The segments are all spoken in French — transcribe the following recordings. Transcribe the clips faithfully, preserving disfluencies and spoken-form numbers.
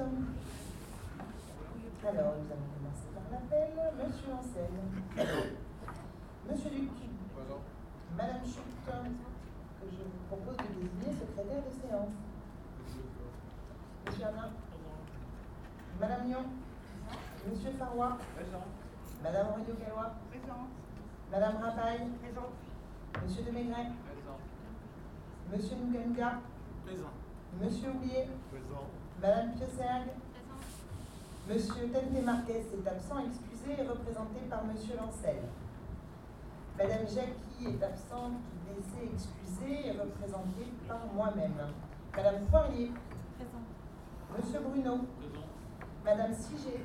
Alors, nous allons commencer par l'appel. Monsieur Ancel. Monsieur Duc. Présent. Madame Chute, que je vous propose de désigner secrétaire de séance. Monsieur Hamin. Madame Lyon. Monsieur Farois. Présent. Madame Royo-Gallois. Présente. Madame Rapaille. Présente. Monsieur de Maigret. Présent. Monsieur Nouganuga. Présent. Monsieur Oublié. Présent. Madame Piocergue. Monsieur Tente Marquez est absent, excusé et représenté par Monsieur Lancel. Madame Jacqui est absente, blessée, excusée et représentée par moi-même. Madame Poirier. Présente. Monsieur Bruno. Présent. Madame Siget.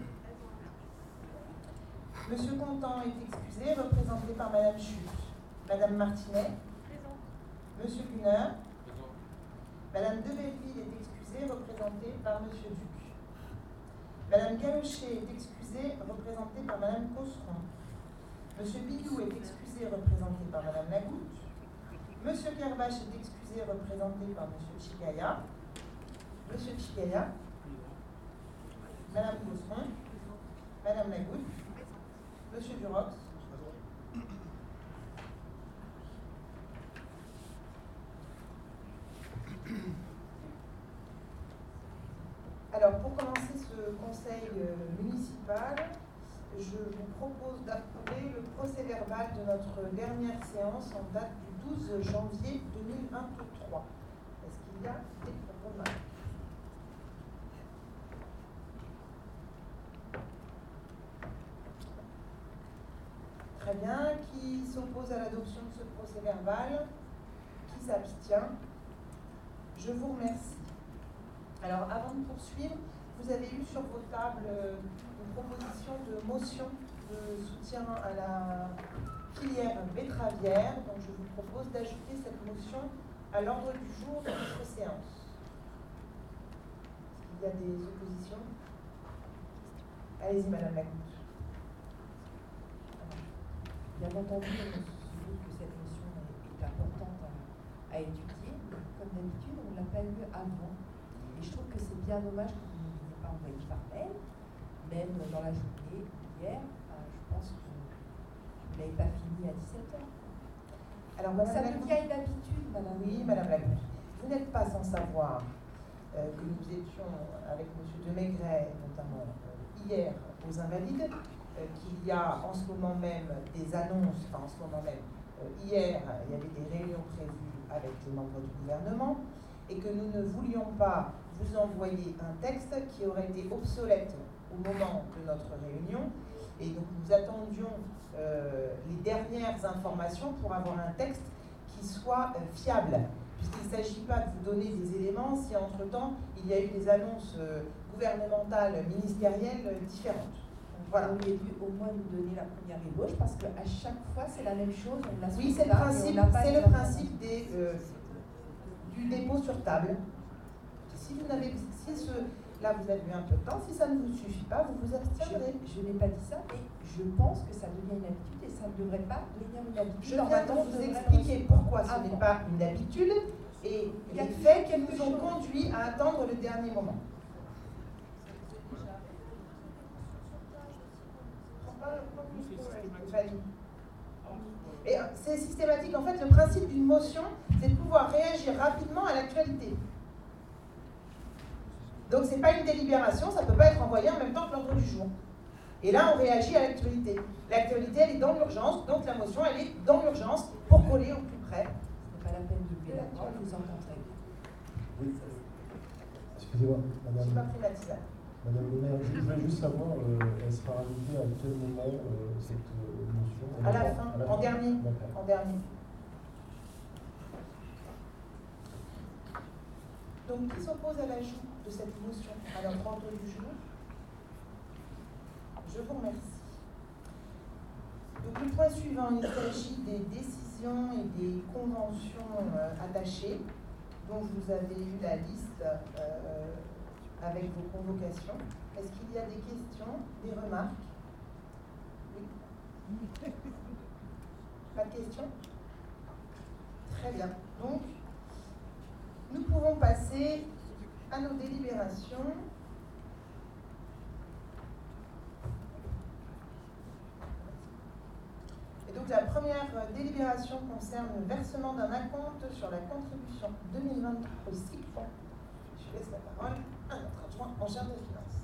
Monsieur Contant est excusé, représenté par Madame Chute. Madame Martinet. Présente. Monsieur Gunner. Présent. Madame de Belleville est excusée, représentée par Monsieur Duc. Madame Galochet est excusée, représentée par Madame Cosseron. Monsieur Billou est excusé, représenté par Madame Lagoutte. Monsieur Kerbache est excusé, représenté par Monsieur Chigaya. Monsieur Chigaya. Madame Cosseron. Madame Lagoutte. Monsieur Durox. Alors, pour commencer ce conseil euh, municipal, je vous propose d'approuver le procès-verbal de notre dernière séance en date du douze janvier deux mille vingt-trois. Est-ce qu'il y a des remarques? Très bien. Qui s'oppose à l'adoption de ce procès-verbal? Qui s'abstient? Je vous remercie. Alors, avant de poursuivre, vous avez eu sur vos tables une proposition de motion de soutien à la filière betteravière. Donc, je vous propose d'ajouter cette motion à l'ordre du jour de notre séance. Est-ce qu'il y a des oppositions? Allez-y, Madame Lagoutte. Bien entendu, on se doute que cette motion est, est importante à, à étudier. Comme d'habitude, on ne l'a pas eu avant. Et je trouve que c'est bien dommage que vous ne l'ayez pas envoyé par mail, même dans la journée, hier. Euh, je pense que vous ne l'avez pas fini à dix-sept heures. Alors, Donc, Madame ça Lagoutte, devient une habitude, Madame. oui, Madame Lagoutte. Vous n'êtes pas sans savoir euh, que nous étions avec Monsieur de Maigret, notamment euh, hier, aux Invalides, euh, qu'il y a en ce moment même des annonces, enfin en ce moment même, euh, hier, il y avait des réunions prévues avec les membres du gouvernement, et que nous ne voulions pas vous envoyer un texte qui aurait été obsolète au moment de notre réunion. Et donc nous attendions euh, les dernières informations pour avoir un texte qui soit euh, fiable. Puisqu'il ne s'agit pas de vous donner des éléments si entre-temps il y a eu des annonces euh, gouvernementales, ministérielles euh, différentes. Donc, voilà. Vous auriez dû au moins nous donner la première ébauche parce qu'à chaque fois c'est la même chose. On l'a Oui, c'est le principe, c'est le principe des, euh, du dépôt sur table. Si vous n'avez, si ce, là vous avez eu un peu de temps, si ça ne vous suffit pas, vous vous abstiendrez. Je, je n'ai pas dit ça, mais je pense que ça devient une habitude et ça ne devrait pas devenir une habitude. Je viens de vous expliquer pourquoi ce n'est pas une habitude et les faits qui nous ont conduits à attendre le dernier moment. Et c'est systématique. En fait, le principe d'une motion, c'est de pouvoir réagir rapidement à l'actualité. Donc, ce n'est pas une délibération, ça ne peut pas être envoyé en même temps que l'ordre du jour. Et là, on réagit à l'actualité. L'actualité, elle est dans l'urgence, donc la motion, elle est dans l'urgence pour coller au plus près. Ce n'est pas la peine de lever la main, vous entendrez. Oui. Excusez-moi, Je Madame. n'ai pas pris la tisane. Madame le maire, je voulais juste savoir, euh, elle sera rajoutée à quel moment euh, cette euh, motion? À la fin, à la en fin. dernier. D'accord. En dernier. Donc, qui s'oppose à l'ajout de cette motion à notre ordre du jour? Je vous remercie. Donc, le point suivant, il s'agit des décisions et des conventions euh, attachées, dont vous avez eu la liste euh, avec vos convocations. Est-ce qu'il y a des questions, des remarques? Oui. Pas de questions? Très bien. Donc, nous pouvons passer à nos délibérations première délibération concerne le versement d'un acompte sur la contribution deux mille vingt-trois au cycle. Je laisse la parole à notre adjoint en charge des finances.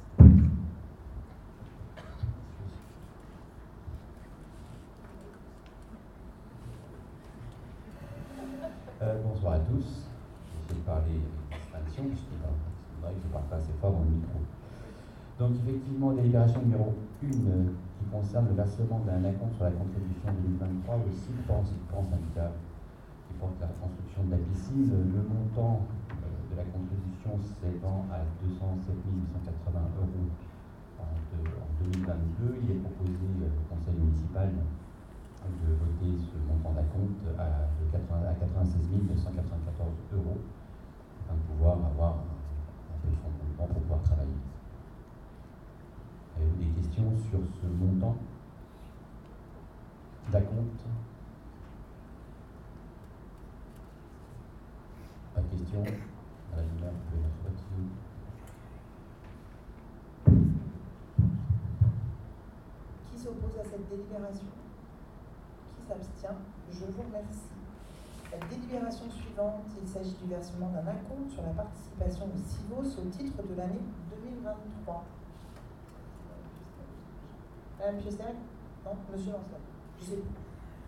Euh, bonsoir à tous. Je vais parler avec distinction, puisqu'il ne parle pas assez fort dans le micro. Donc, effectivement, délibération numéro un qui concerne le versement d'un acompte sur la contribution deux mille vingt-trois au cycle pour syndicat qui porte la construction de la piscine. Le montant euh, de la contribution s'élevant à deux cent sept mille huit cent quatre-vingts euros en, de, en deux mille vingt-deux, il est proposé euh, au conseil municipal de voter ce montant d'acompte à, à quatre-vingt-seize mille neuf cent quatre-vingt-quatorze euros afin de pouvoir avoir un, un peu de fonds de roulement pour pouvoir travailler. Avez-vous des questions sur ce montant d'acompte? Pas de questions? Madame le maire, vous pouvez mettre votre vote. Qui s'oppose à cette délibération? Qui s'abstient? Je vous remercie. La délibération suivante, il s'agit du versement d'un acompte sur la participation au CIVOS au titre de l'année deux mille vingt-trois. Madame Piocel? Non, Monsieur Lancel. Je sais plus.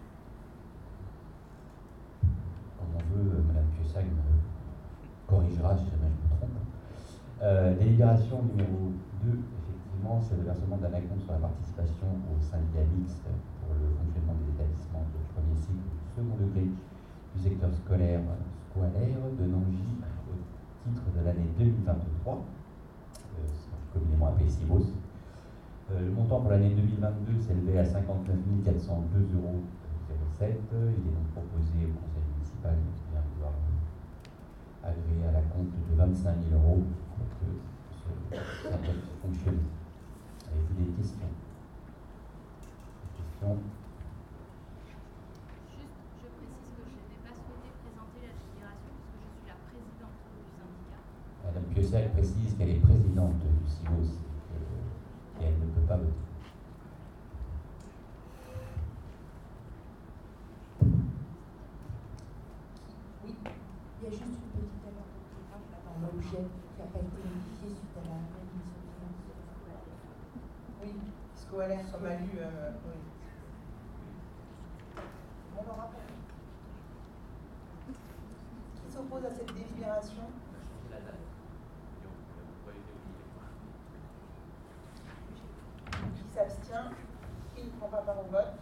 Comme on veut, Madame Piocel me corrigera si jamais je me trompe. Euh, délibération numéro deux, effectivement, c'est le versement d'un acompte sur la participation au syndicat mixte pour le fonctionnement des établissements de premier cycle du second degré du secteur scolaire, scolaire de Nangy au titre de l'année deux mille vingt-trois, euh, communément appelé CIVOS. Euh, le montant pour l'année deux mille vingt-deux s'élevait à cinquante-neuf mille quatre cent deux euros zéro sept. Il est donc proposé au conseil municipal de bien vouloir agréer à la compte de vingt-cinq mille euros pour que ce syndicat fonctionne. Avez-vous des questions? Des questions? Juste, je précise que je n'ai pas souhaité présenter la délibération puisque je suis la présidente du syndicat. Madame Piocel précise qu'elle est présidente du CIVOS et elle ne peut pas voter. Oui, il y a juste une petite erreur dans l'objet qui n'a pas été modifié suite à la révision de finances. Oui, scolaire, comme a lu. Euh, oui. On en rappelle. Qui s'oppose à cette délibération? Qui s'abstient? Qui ne prend pas part au vote?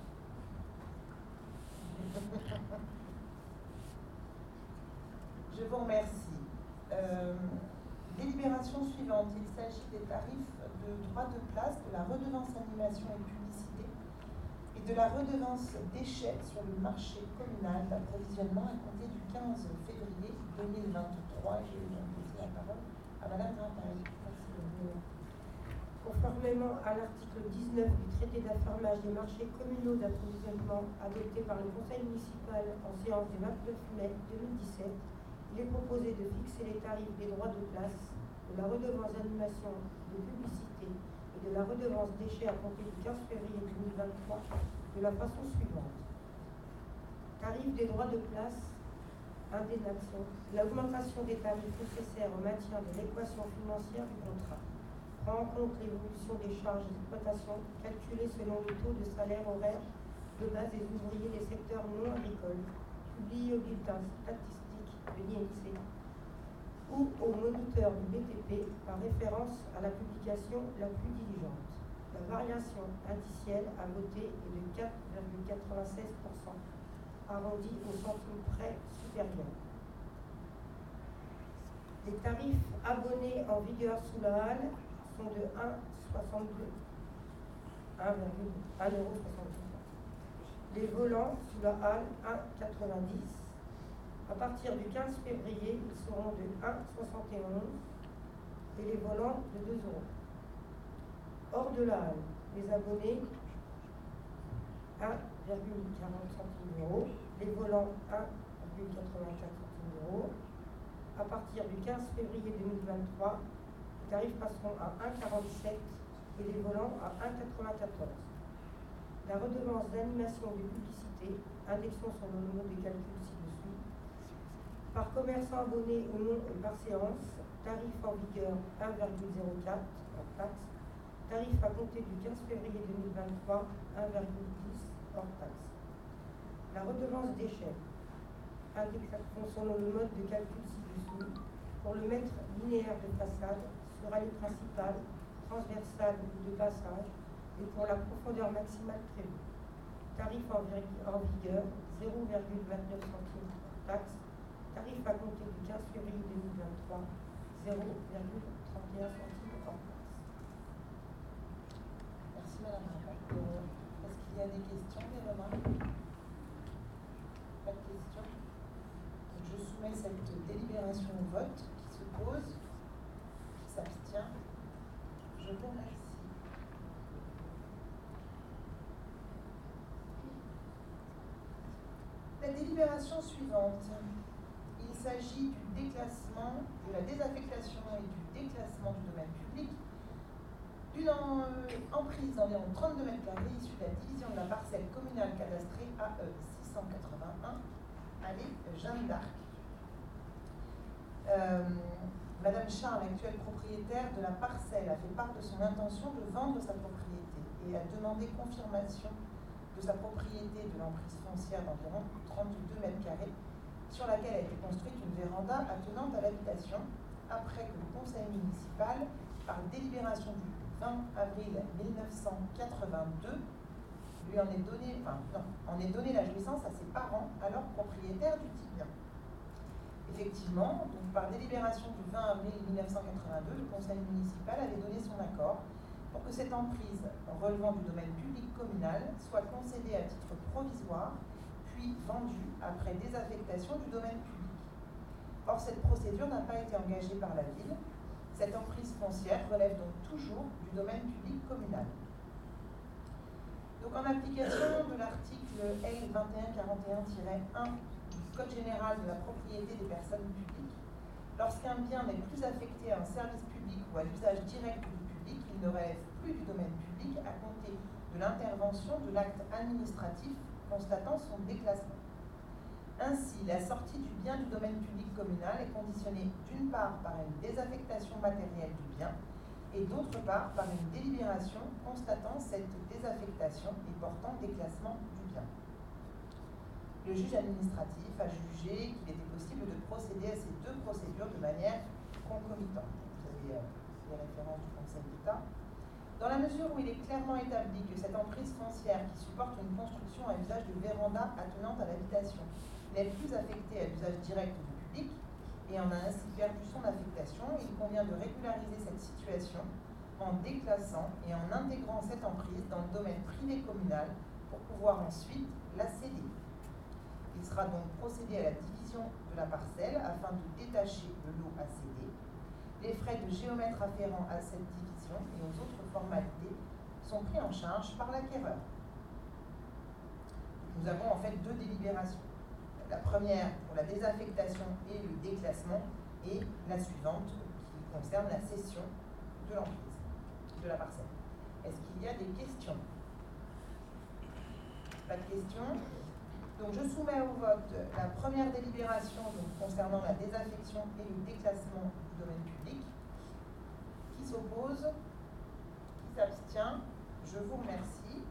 Je vous remercie. Euh, délibération suivante. Il s'agit des tarifs de droit de place, de la redevance animation et publicité et de la redevance déchets sur le marché communal d'approvisionnement à compter du quinze février deux mille vingt-trois. Je vais donc laisser la parole à Madame Rampaille. Merci. Conformément à l'article dix-neuf du traité d'affermage des marchés communaux d'approvisionnement adopté par le conseil municipal en séance du vingt-neuf mai deux mille dix-sept, il est proposé de fixer les tarifs des droits de place, de la redevance d'animation, de publicité et de la redevance déchets à compter du quinze février deux mille vingt-trois de la façon suivante. Tarif des droits de place, indemnisation, l'augmentation des tarifs nécessaires au maintien de l'équation financière du contrat prend en compte l'évolution des charges d'exploitation calculées selon le taux de salaire horaire de base des ouvriers des secteurs non agricoles, publié au bulletin statistique de l'I N S E E ou au moniteur du B T P par référence à la publication la plus diligente. La variation indicielle à voter est de quatre virgule quatre-vingt-seize pour cent, arrondi au centime près supérieur. Les tarifs abonnés en vigueur sous la halle sont de un virgule soixante-deux, un virgule soixante-deux. Les volants sous la halle un virgule quatre-vingt-dix. À partir du quinze février, ils seront de un virgule soixante et onze et les volants de deux euros. Hors de la halle, les abonnés un virgule quarante centimes d'euros, les volants un virgule quatre-vingt-quatre centimes d'euros. À partir du quinze février deux mille vingt-trois, les tarifs passeront à un virgule quarante-sept et les volants à un virgule quatre-vingt-quatorze. La redevance d'animation de publicité, indexons son nombre de calcul ci-dessous. Par commerçant abonné ou non et par séance, tarif en vigueur un virgule zéro quatre hors taxe, tarif à compter du quinze février deux mille vingt-trois un virgule dix hors taxe. La redevance déchets, indexons selon le mode de calcul ci-dessous. Pour le mètre linéaire de façade, sur allée principale, transversale ou de passage, et pour la profondeur maximale prévue. Tarif en, en vigueur zéro virgule vingt-neuf centimes hors taxe. Tarif à compter du quinze février deux mille vingt-trois, zéro virgule trente et un centimes hors taxe. Merci Madame la rapporteure. Est-ce qu'il y a des questions, des remarques? Pas de questions. Donc je soumets cette délibération au vote. Qui se pose? Qui s'abstient? Je vous remercie. La délibération suivante. Il s'agit du déclassement, de la désaffectation et du déclassement du domaine public d'une emprise d'environ trente-deux mètres carrés issue de la division de la parcelle communale cadastrée A E six cent quatre-vingt-un, allée Jeanne d'Arc. Euh, Madame Charles, actuelle propriétaire de la parcelle, a fait part de son intention de vendre sa propriété et a demandé confirmation de sa propriété de l'emprise foncière d'environ trente-deux mètres carrés sur laquelle a été construite une véranda attenante à l'habitation après que le conseil municipal, par délibération du vingt avril mille neuf cent quatre-vingt-deux, lui en est donné, enfin, non, en est donné la jouissance à ses parents, alors propriétaires du dit bien. Effectivement, donc par délibération du vingt avril mille neuf cent quatre-vingt-deux, le conseil municipal avait donné son accord pour que cette emprise relevant du domaine public communal soit concédée à titre provisoire, puis vendue après désaffectation du domaine public. Or, cette procédure n'a pas été engagée par la ville. Cette emprise foncière relève donc toujours du domaine public communal. Donc, en application de l'article L vingt et un quarante et un tiret un du Code général de la propriété des personnes publiques, lorsqu'un bien n'est plus affecté à un service public ou à l'usage direct du public, il ne relève plus du domaine public à compter de l'intervention de l'acte administratif constatant son déclassement. Ainsi, la sortie du bien du domaine public communal est conditionnée d'une part par une désaffectation matérielle du bien et d'autre part par une délibération constatant cette désaffectation et portant déclassement du bien. Le juge administratif a jugé qu'il était possible de procéder à ces deux procédures de manière concomitante. Vous avez euh, les références du Conseil d'État. Dans la mesure où il est clairement établi que cette emprise foncière qui supporte une construction à usage de véranda attenante à l'habitation n'est plus affectée à l'usage direct du public et en a ainsi perdu son affectation, il convient de régulariser cette situation en déclassant et en intégrant cette emprise dans le domaine privé communal pour pouvoir ensuite la céder. Il sera donc procédé à la division de la parcelle afin de détacher le lot à céder. Les frais de géomètre afférents à cette division et aux autres formalités sont pris en charge par l'acquéreur. Nous avons en fait deux délibérations. La première pour la désaffectation et le déclassement et la suivante qui concerne la cession de l'emprise, de la parcelle. Est-ce qu'il y a des questions? Pas de questions? Donc je soumets au vote la première délibération donc, concernant la désaffection et le déclassement du domaine public. Qui s'oppose? Qui s'abstient? Je vous remercie.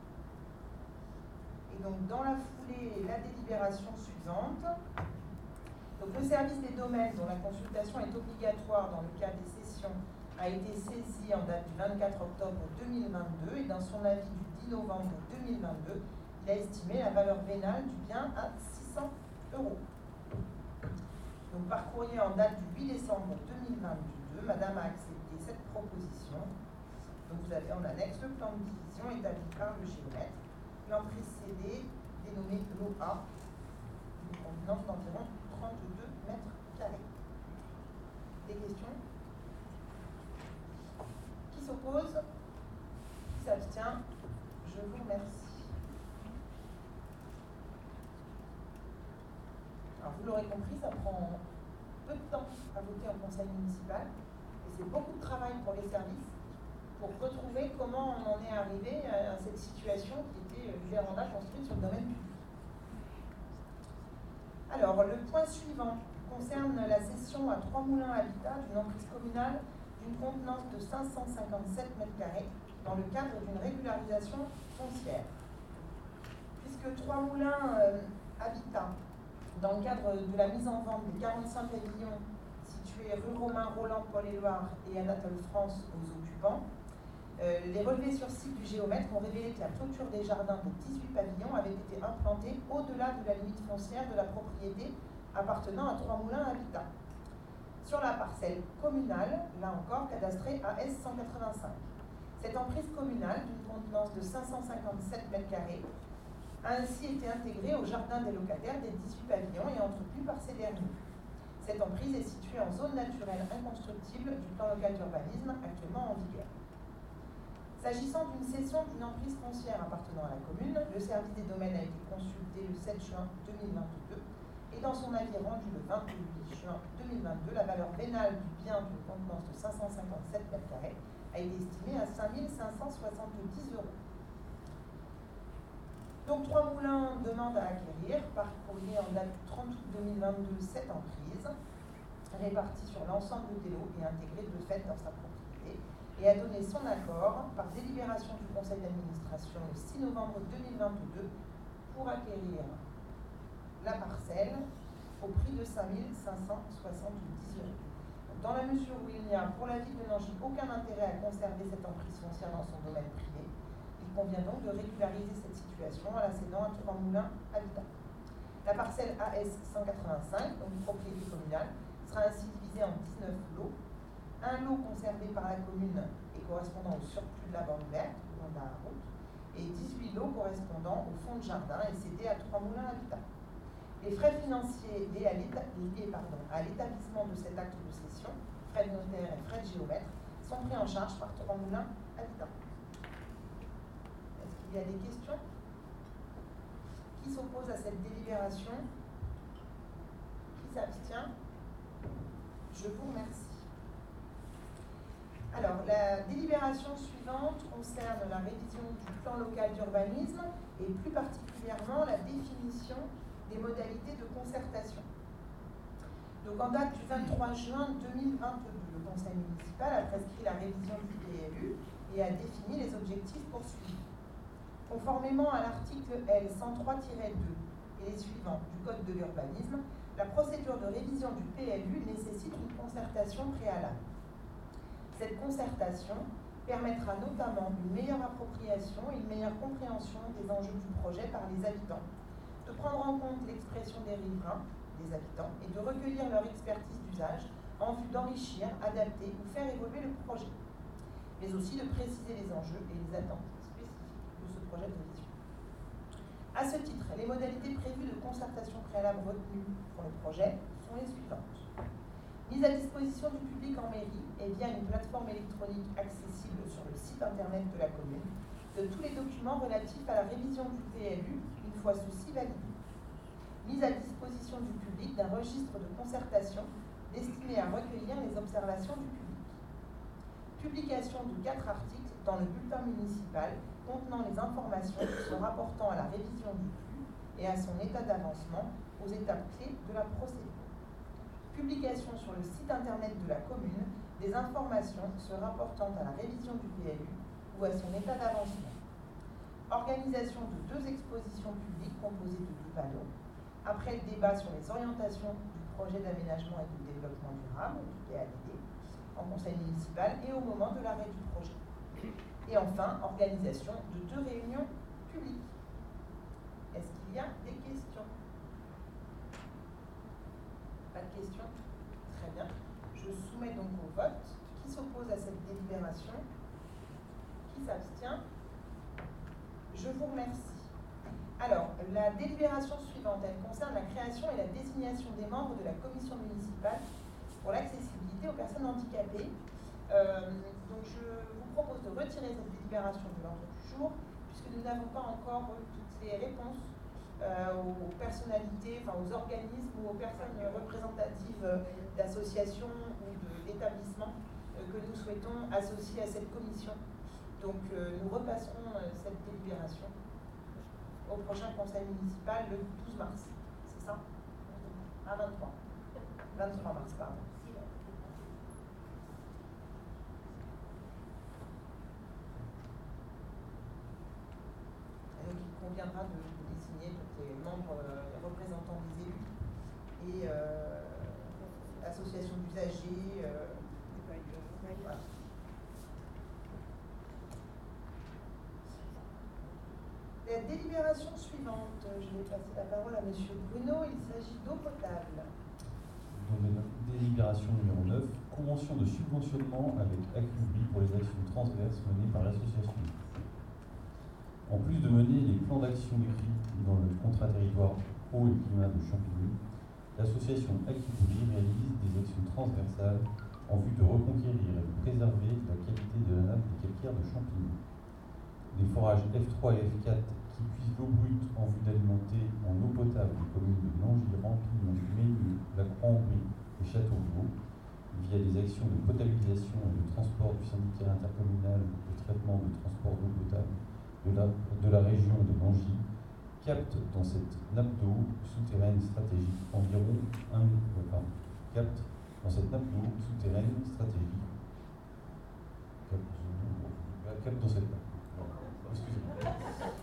Et donc dans la foulée, la délibération suivante. Donc le service des domaines dont la consultation est obligatoire dans le cas des cessions a été saisi en date du vingt-quatre octobre deux mille vingt-deux et dans son avis du dix novembre deux mille vingt-deux, il a estimé la valeur vénale du bien à six cents euros. Donc, par courrier en date du huit décembre deux mille vingt-deux, Madame a accepté cette proposition. Donc, vous avez en annexe le plan de division établi par le géomètre, l'emprise cédée dénommée L O A, une contenance d'environ trente-deux mètres carrés. Des questions? Qui s'oppose? Qui s'abstient? Je vous remercie. Alors, vous l'aurez compris, ça prend peu de temps à voter en conseil municipal et c'est beaucoup de travail pour les services. pour retrouver comment on en est arrivé à cette situation qui était une véranda construite sur le domaine public. Alors, le point suivant concerne la cession à Trois Moulins Habitat d'une emprise communale d'une contenance de cinq cent cinquante-sept mètres carrés dans le cadre d'une régularisation foncière. Puisque Trois Moulins euh, Habitat, dans le cadre de la mise en vente des quarante-cinq pavillons situés rue Romain Roland, Paul-et-Loire et Anatole France aux occupants, euh, les relevés sur site du géomètre ont révélé que la clôture des jardins des dix-huit pavillons avait été implantée au-delà de la limite foncière de la propriété appartenant à Trois Moulins Habitat, sur la parcelle communale, là encore cadastrée A S cent quatre-vingt-cinq. Cette emprise communale, d'une contenance de cinq cent cinquante-sept mètres carrés, a ainsi été intégrée au jardin des locataires des dix-huit pavillons et entretenue par ces derniers. Cette emprise est située en zone naturelle inconstructible du plan local d'urbanisme actuellement en vigueur. S'agissant d'une cession d'une emprise foncière appartenant à la commune, le service des domaines a été consulté le sept juin deux mille vingt-deux et dans son avis rendu le vingt-huit juin deux mille vingt-deux, la valeur vénale du bien d'une contenance de cinq cent cinquante-sept mètres carrés a été estimée à cinq mille cinq cent soixante-dix euros. Donc Trois Moulins demande à acquérir, par courrier en date du trente août deux mille vingt-deux, cette emprise, répartie sur l'ensemble des lots et intégrée de fait dans sa propriété, et a donné son accord par délibération du conseil d'administration le six novembre deux mille vingt-deux pour acquérir la parcelle au prix de cinq mille cinq cent soixante-dix euros. Dans la mesure où il n'y a pour la ville de Nangis aucun intérêt à conserver cette emprise foncière dans son domaine privé, il convient donc de régulariser cette situation en la cédant à Trois Moulins Habitat. La parcelle A S cent quatre-vingt-cinq, donc propriété communale, sera ainsi divisée en dix-neuf lots. Un lot conservé par la commune et correspondant au surplus de la bande verte, le long de la route, et dix-huit lots correspondant au fond de jardin et cédés à Trois Moulins Habitat. Les frais financiers liés à l'établissement de cet acte de cession, frais de notaire et frais de géomètre, sont pris en charge par Trois Moulins Habitat. Est-ce qu'il y a des questions? Qui s'oppose à cette délibération? Qui s'abstient? Je vous remercie. Alors, la délibération suivante concerne la révision du plan local d'urbanisme et plus particulièrement la définition des modalités de concertation. Donc, en date du vingt-trois juin deux mille vingt-deux, le conseil municipal a prescrit la révision du P L U et a défini les objectifs poursuivis. Conformément à l'article L cent trois tiret deux et les suivants du Code de l'urbanisme, la procédure de révision du P L U nécessite une concertation préalable. Cette concertation permettra notamment une meilleure appropriation et une meilleure compréhension des enjeux du projet par les habitants, de prendre en compte l'expression des riverains, des habitants, et de recueillir leur expertise d'usage en vue d'enrichir, adapter ou faire évoluer le projet, mais aussi de préciser les enjeux et les attentes spécifiques de ce projet de révision. À ce titre, les modalités prévues de concertation préalable retenues pour le projet sont les suivantes. Mise à disposition du public en mairie et via une plateforme électronique accessible sur le site internet de la commune de tous les documents relatifs à la révision du P L U une fois ceux-ci validés. Mise à disposition du public d'un registre de concertation destiné à recueillir les observations du public. Publication de quatre articles dans le bulletin municipal contenant les informations se rapportant à la révision du P L U et à son état d'avancement aux étapes clés de la procédure. Publication sur le site internet de la commune des informations se rapportant à la révision du P L U ou à son état d'avancement. Organisation de deux expositions publiques composées de deux panneaux. Après le débat sur les orientations du projet d'aménagement et de développement durable, du P A D D, en conseil municipal et au moment de l'arrêt du projet. Et enfin, organisation de deux réunions publiques. Est-ce qu'il y a des questions? Pas de questions? Très bien. Je soumets donc au vote. Qui s'oppose à cette délibération? Qui s'abstient? Je vous remercie. Alors, la délibération suivante, elle concerne la création et la désignation des membres de la commission municipale pour l'accessibilité aux personnes handicapées. Euh, donc, je vous propose de retirer cette délibération de l'ordre du jour, puisque nous n'avons pas encore eu toutes les réponses Euh, aux personnalités, enfin aux organismes ou aux personnes représentatives d'associations ou d'établissements euh, que nous souhaitons associer à cette commission. Donc euh, nous repasserons euh, cette délibération au prochain conseil municipal le douze mars. C'est ça? À vingt-trois. vingt-trois mars, pardon. Et donc il conviendra de, de désigner donc, les membres, euh, les représentants des élus et euh, associations d'usagers. Euh, voilà. La délibération suivante, je vais passer la parole à M. Bruno, il s'agit d'eau potable. Délibération numéro neuf, convention de subventionnement avec Acubri pour les actions transverses menées par l'association. En plus de mener les plans d'action décrits dans le contrat territoire eau et climat de Champigny, l'association Acubri réalise des actions transversales en vue de reconquérir et de préserver la qualité de la nappe des calcaires de Champigny. Des forages F trois et F quatre qui puisent l'eau brute en vue d'alimenter en eau potable les communes de Nangy, Rampigny, Ménieux, La Croix-en-Brie et Châteauroux, via des actions de potabilisation et de transport du syndicat intercommunal de traitement de transport d'eau potable de la, de la région de Nangy, capte dans cette nappe d'eau souterraine stratégique environ un enfin, capte dans cette nappe d'eau souterraine stratégique capte, capte dans cette nappe. Excusez-moi.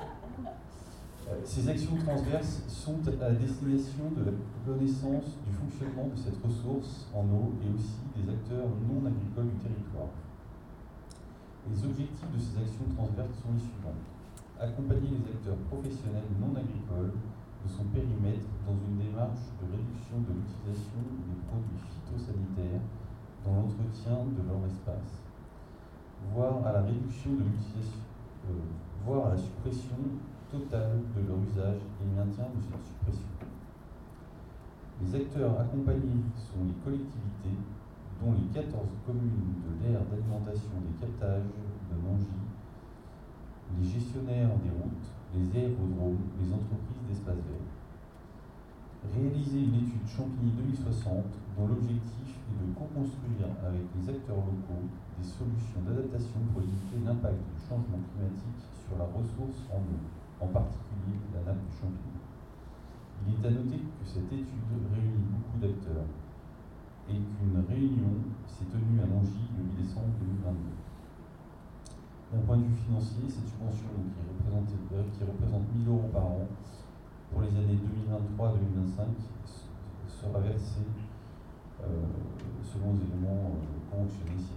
Ces actions transverses sont à destination de la connaissance du fonctionnement de cette ressource en eau et aussi des acteurs non agricoles du territoire. Les objectifs de ces actions transverses sont les suivants. Accompagner les acteurs professionnels non agricoles de son périmètre dans une démarche de réduction de l'utilisation des produits phytosanitaires dans l'entretien de leur espace, voire à la réduction de l'utilisation, euh, voire à la suppression totale de leur usage et maintien de cette suppression. Les acteurs accompagnés sont les collectivités, dont les quatorze communes de l'aire d'alimentation des captages de Nangy, les gestionnaires des routes, les aérodromes, les entreprises d'espaces verts. Réaliser une étude Champigny deux mille soixante dont l'objectif est de co-construire avec les acteurs locaux des solutions d'adaptation pour limiter l'impact du changement climatique sur la ressource en eau, en particulier la nappe du Champigny. Il est à noter que cette étude réunit beaucoup d'acteurs et qu'une réunion s'est tenue à Nangy le huit décembre deux mille vingt-deux. D'un point de vue financier, cette subvention qui représente, qui représente mille euros par an pour les années deux mille vingt-trois à deux mille vingt-cinq sera versée euh, selon les éléments euh, conventionnés ici.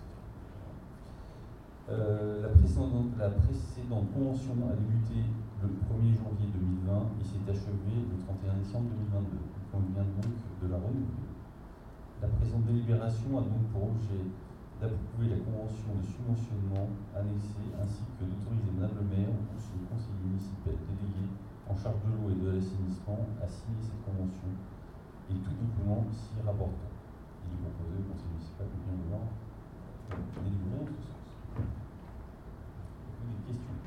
Euh, la, précédente, la précédente convention a débuté le premier janvier deux mille vingt et s'est achevée le trente et un décembre deux mille vingt-deux. Il convient donc de la renouveler. La présente délibération a donc pour objet d'approuver la convention de subventionnement annexée ainsi que d'autoriser Madame le maire ou son conseiller municipal délégué en charge de l'eau et de l'assainissement à signer cette convention et tout document s'y rapportant. Il est proposé au conseil municipal de bien vouloir délibérer en ce sens. Des questions?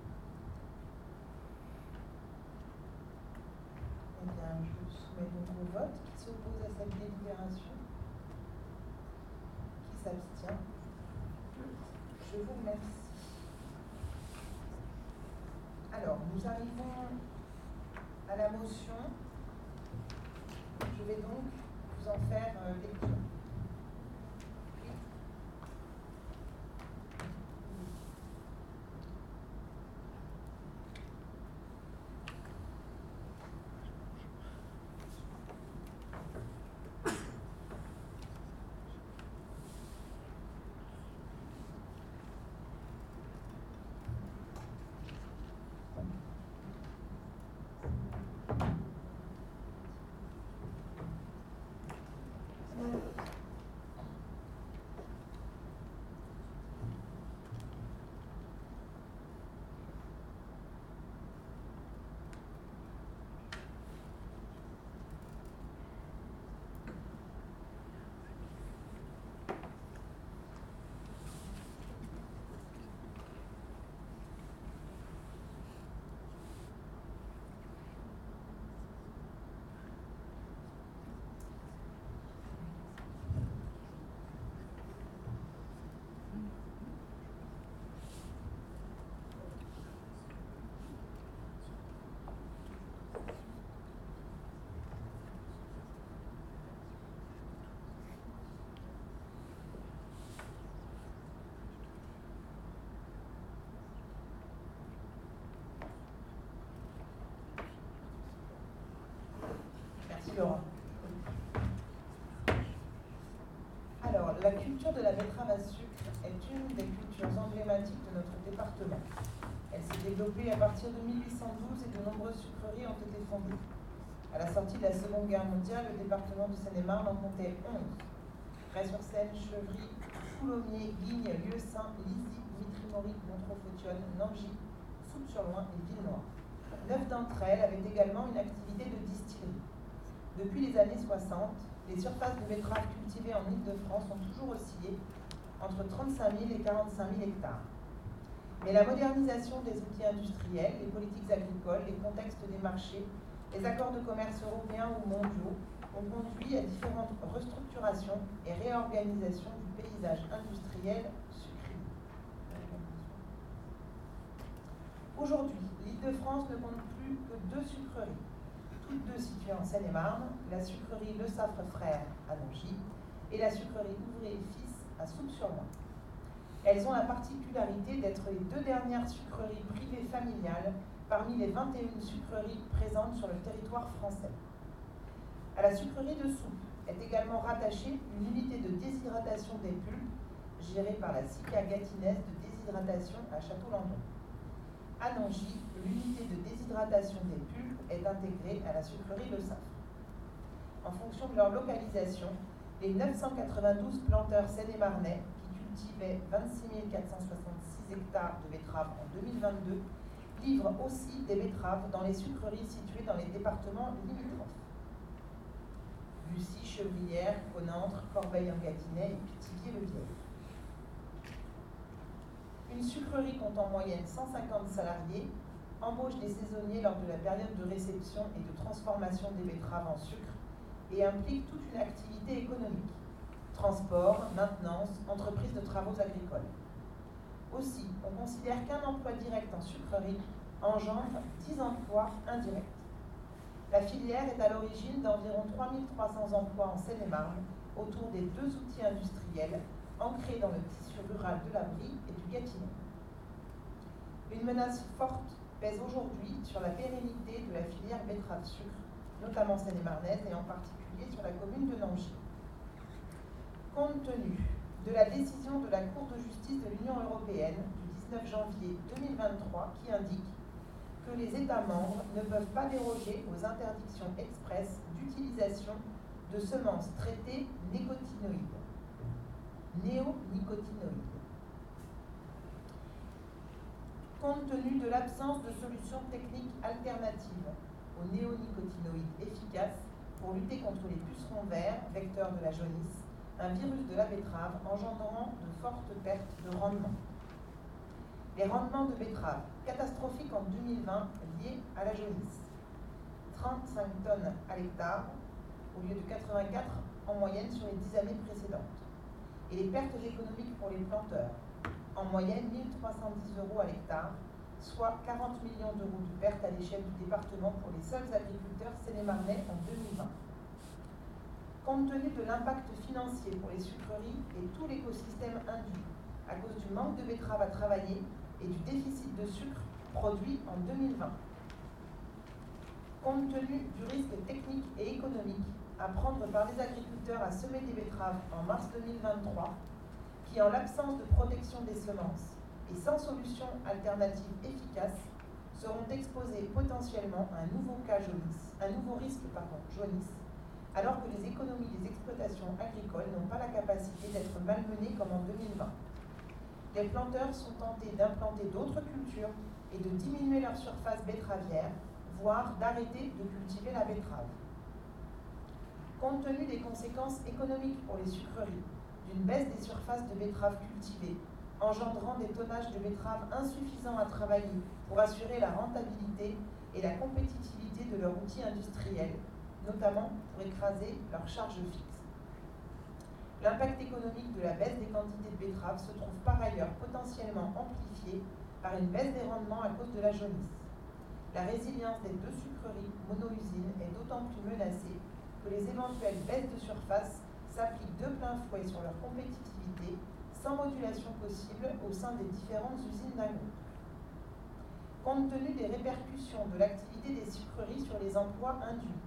Eh bien, je soumets donc au vote. Qui s'oppose à cette délibération? Qui s'abstient? Je vous remercie. Alors, nous arrivons à la motion. Je vais donc vous en faire euh, lecture. culture. Alors, la culture de la betterave à sucre est une des cultures emblématiques de notre département. Elle s'est développée à partir de mille huit cent douze et de nombreuses sucreries ont été fondées. À la sortie de la Seconde Guerre mondiale, le département de Seine-et-Marne en comptait onze. Ray-sur-Seine, Chevry, Coulommiers, Guignes, Lieusaint, Lizy, Mitry-Mory, Montreux-Fautionne, Nangy, Soupe-sur-Loing et Villenoix. Neuf d'entre elles avaient également une activité de distillerie. Depuis les années soixante, les surfaces de betteraves cultivées en Île-de-France ont toujours oscillé entre trente-cinq mille et quarante-cinq mille hectares. Mais la modernisation des outils industriels, les politiques agricoles, les contextes des marchés, les accords de commerce européens ou mondiaux ont conduit à différentes restructurations et réorganisations du paysage industriel sucrier. Aujourd'hui, l'Île-de-France ne compte plus que deux sucreries, toutes deux situées en Seine-et-Marne, la sucrerie Le Saffre Frères à Nangy et la sucrerie Ouvrier et Fils à Soupe-sur-Loing. Elles ont la particularité d'être les deux dernières sucreries privées familiales parmi les vingt et une sucreries présentes sur le territoire français. À la sucrerie de Soupe est également rattachée une unité de déshydratation des pulpes gérée par la SICA Gatinaise de déshydratation à Château-Landon. À Nangy, l'unité de déshydratation des pulpes est intégrée à la sucrerie Le Saffre. En fonction de leur localisation, les neuf cent quatre-vingt-douze planteurs seine-et-marnais qui cultivaient vingt-six mille quatre cent soixante-six hectares de betteraves en deux mille vingt-deux livrent aussi des betteraves dans les sucreries situées dans les départements limitrophes. Bussy, Chevrières, Conentre, Corbeil-en-Gâtinais et Pithiviers-le-Vieil. Une sucrerie compte en moyenne cent cinquante salariés, embauche des saisonniers lors de la période de réception et de transformation des betteraves en sucre et implique toute une activité économique, transport, maintenance, entreprise de travaux agricoles. Aussi, on considère qu'un emploi direct en sucrerie engendre dix emplois indirects. La filière est à l'origine d'environ trois mille trois cents emplois en Seine-et-Marne autour des deux outils industriels ancrés dans le tissu rural de la Brie et du Gâtinais. Une menace forte pèse aujourd'hui sur la pérennité de la filière betterave-sucre, notamment seine-et-marnaise et en particulier sur la commune de Nangy. Compte tenu de la décision de la Cour de justice de l'Union européenne du dix-neuf janvier deux mille vingt-trois qui indique que les États membres ne peuvent pas déroger aux interdictions expresses d'utilisation de semences traitées nécotinoïdes, néonicotinoïdes. Compte tenu de l'absence de solutions techniques alternatives aux néonicotinoïdes efficaces pour lutter contre les pucerons verts, vecteurs de la jaunisse, un virus de la betterave engendrant de fortes pertes de rendement. Les rendements de betterave catastrophiques en deux mille vingt liés à la jaunisse. trente-cinq tonnes à l'hectare au lieu de quatre-vingt-quatre en moyenne sur les dix années précédentes. Et les pertes économiques pour les planteurs, en moyenne mille trois cent dix euros à l'hectare, soit quarante millions d'euros de pertes à l'échelle du département pour les seuls agriculteurs seine-et-marnais en deux mille vingt. Compte tenu de l'impact financier pour les sucreries et tout l'écosystème induit, à cause du manque de betteraves à travailler et du déficit de sucre produit en deux mille vingt. Compte tenu du risque technique et économique à prendre par les agriculteurs à semer des betteraves en mars deux mille vingt-trois, qui, en l'absence de protection des semences et sans solution alternative efficace, seront exposés potentiellement à un nouveau cas jaunisse, un nouveau risque pardon, jaunisse, alors que les économies des exploitations agricoles n'ont pas la capacité d'être malmenées comme en deux mille vingt. Les planteurs sont tentés d'implanter d'autres cultures et de diminuer leur surface betteravière, voire d'arrêter de cultiver la betterave. Compte tenu des conséquences économiques pour les sucreries, d'une baisse des surfaces de betteraves cultivées, engendrant des tonnages de betteraves insuffisants à travailler pour assurer la rentabilité et la compétitivité de leur outil industriel, notamment pour écraser leurs charges fixes. L'impact économique de la baisse des quantités de betteraves se trouve par ailleurs potentiellement amplifié par une baisse des rendements à cause de la jaunisse. La résilience des deux sucreries mono-usines est d'autant plus menacée que les éventuelles baisses de surface s'appliquent de plein fouet sur leur compétitivité, sans modulation possible au sein des différentes usines d'un groupe. Compte tenu des répercussions de l'activité des sucreries sur les emplois induits,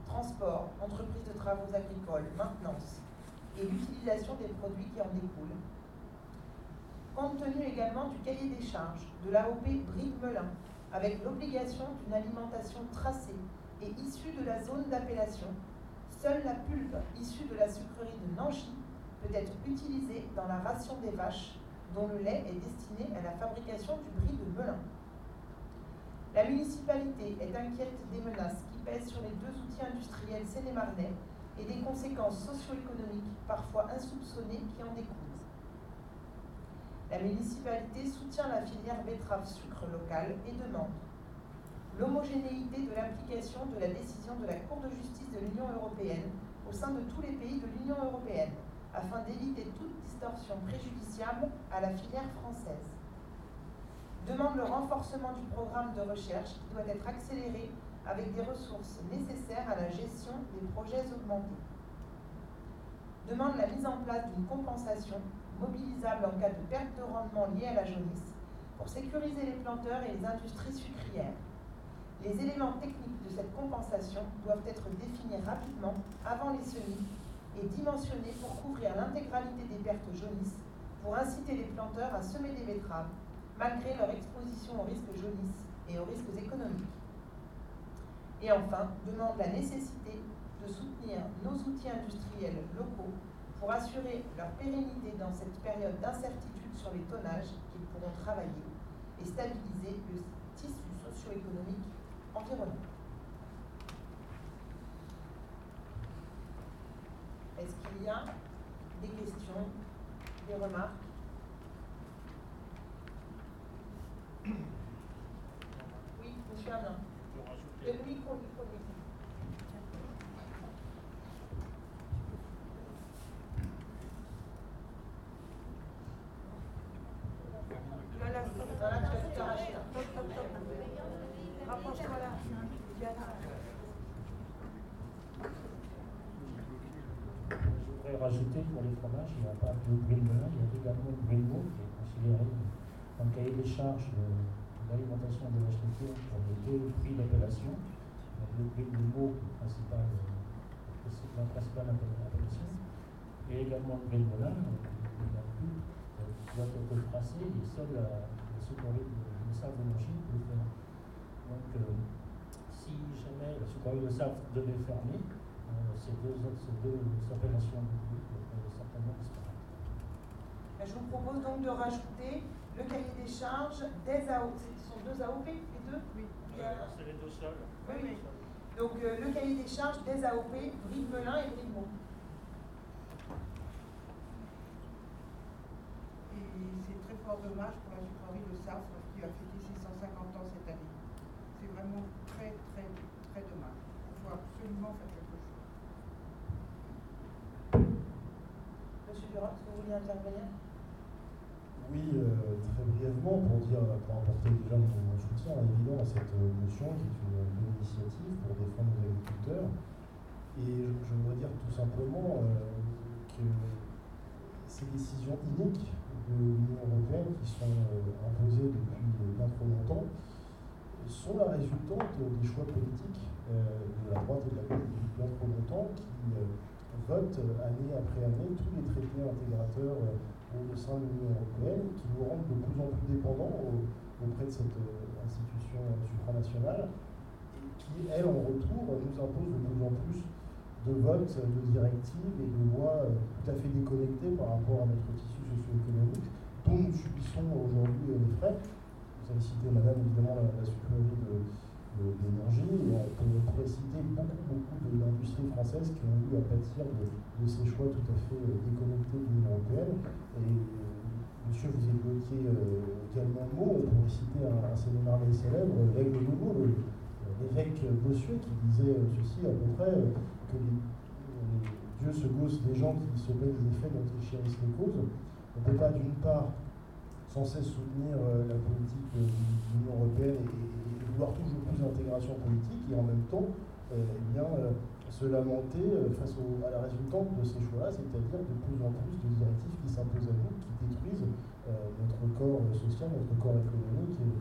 transport, entreprises de travaux agricoles, maintenance et l'utilisation des produits qui en découlent. Compte tenu également du cahier des charges de l'A O P Brive-Melun, avec l'obligation d'une alimentation tracée et issue de la zone d'appellation, seule la pulpe issue de la sucrerie de Nanchy peut être utilisée dans la ration des vaches dont le lait est destiné à la fabrication du brie de Melun. La municipalité est inquiète des menaces qui pèsent sur les deux outils industriels sénémarnais et des conséquences socio-économiques parfois insoupçonnées qui en découlent. La municipalité soutient la filière betterave-sucre locale et demande l'homogénéité de l'application de la décision de la Cour de justice de l'Union européenne au sein de tous les pays de l'Union européenne, afin d'éviter toute distorsion préjudiciable à la filière française. Demande le renforcement du programme de recherche qui doit être accéléré avec des ressources nécessaires à la gestion des projets augmentés. Demande la mise en place d'une compensation mobilisable en cas de perte de rendement liée à la jaunisse pour sécuriser les planteurs et les industries sucrières. Les éléments techniques de cette compensation doivent être définis rapidement avant les semis et dimensionnés pour couvrir l'intégralité des pertes jaunisses pour inciter les planteurs à semer des betteraves malgré leur exposition aux risques jaunisses et aux risques économiques. Et enfin, demande la nécessité de soutenir nos outils industriels locaux pour assurer leur pérennité dans cette période d'incertitude sur les tonnages qu'ils pourront travailler et stabiliser le tissu socio-économique environnant. Est-ce qu'il y a des questions, des remarques? Oui, monsieur Arnaud. Le micro, micro, micro. Là, là, stop. Là, là, tu vas tout arracher, là. Stop, stop, stop. Rapproche-toi là. Diana. Je voudrais rajouter pour les fromages, il n'y a pas que le brie de Melun, il y a également le brie de Meaux qui est considéré dans le cahier des charges de l'alimentation des vaches laitières pour les deux prix d'appellation. Donc le brie de Meaux qui est le principal, euh, la principale appellation, et également le brie de Melun, qui doit être tracé, et seul la, la sucrerie de Sarthe de Nanchy peut le faire. Donc euh, si jamais la sucrerie de Sarthe devait fermer, euh, ces, deux, ces deux appellations de brie pourraient certainement disparaître. Je vous propose donc de rajouter le cahier des charges des A O P. Ce sont deux A O P, les deux? Oui. C'est les deux seuls. Oui, oui. Donc euh, le cahier des charges des A O P, Brive-Melun et Brive-Meaux. Et c'est très fort dommage pour la sucrerie de Sarthe parce qu'il a fêté ses cent cinquante ans cette année. C'est vraiment très, très, très dommage. Il faut absolument faire quelque chose. Monsieur Durand, est-ce que vous vouliez intervenir? Oui, euh, très brièvement, pour dire, pour apporter déjà mon, mon soutien évident à cette euh, motion qui est une bonne initiative pour défendre nos agriculteurs. Et je, je voudrais dire tout simplement euh, que ces décisions iniques de l'Union européenne qui sont euh, imposées depuis bien trop longtemps sont la résultante des choix politiques euh, de la droite et de la gauche depuis bien trop longtemps qui euh, votent année après année tous les traités intégrateurs euh, au sein de l'Union européenne, qui nous rendent de plus en plus dépendants au, auprès de cette euh, institution supranationale, et qui, elle, en retour, nous impose de plus en plus de votes, de directives et de lois euh, tout à fait déconnectées par rapport à notre tissu socio-économique, dont nous subissons aujourd'hui euh, les frais. Vous avez cité, madame, évidemment, la, la sucrerie de, de, d'énergie, et on, peut, on pourrait citer beaucoup, beaucoup de l'industrie française qui ont eu à pâtir de, de ces choix tout à fait euh, déconnectés de l'Union européenne. Et euh, monsieur, vous évoquiez euh, également le mot, on pourrait citer un, un séminaire célèbre, l'Aigle Nouveau, le, l'évêque Bossuet, qui disait euh, ceci à peu près, euh, que les, les dieux se gaussent des gens qui se plaignent des effets dont ils chérissent les causes. On ne peut pas, d'une part, sans cesse soutenir euh, la politique euh, de l'Union européenne et, et, et vouloir toujours plus d'intégration politique, et en même temps, euh, eh bien, euh, se lamenter euh, face au, à la résultante de ces choix-là, c'est-à-dire de plus en plus de directives qui s'imposent à nous, qui détruisent euh, notre corps social, notre corps économique, et,